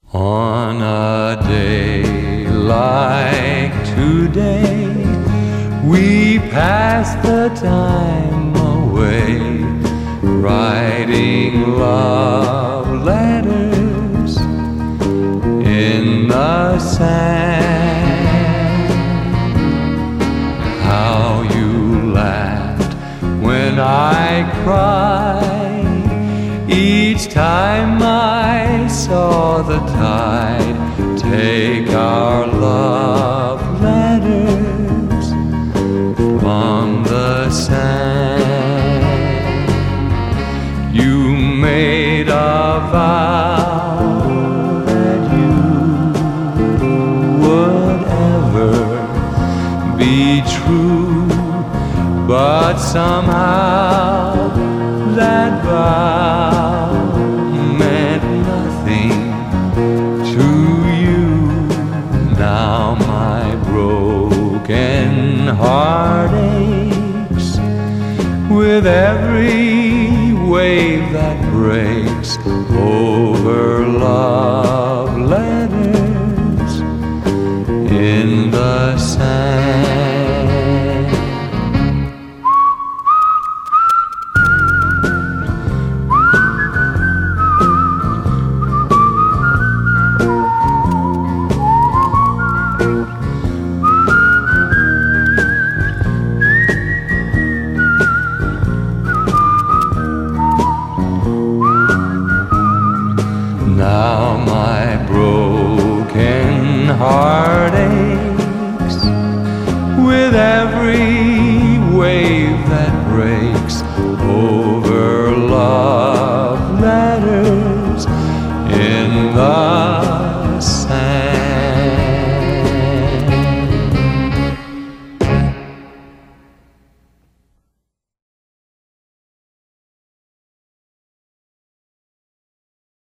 On a day like today, we pass the time away, writing love letters in the sand. How you laughed when I cried each time I saw the tide take our love letters from the sand. You made a vow that you would ever be true, but somehow that vow meant nothing to you. Now my broken heart aches with every wave that breaks over love letters in the sand. Now my broken heart aches with every wave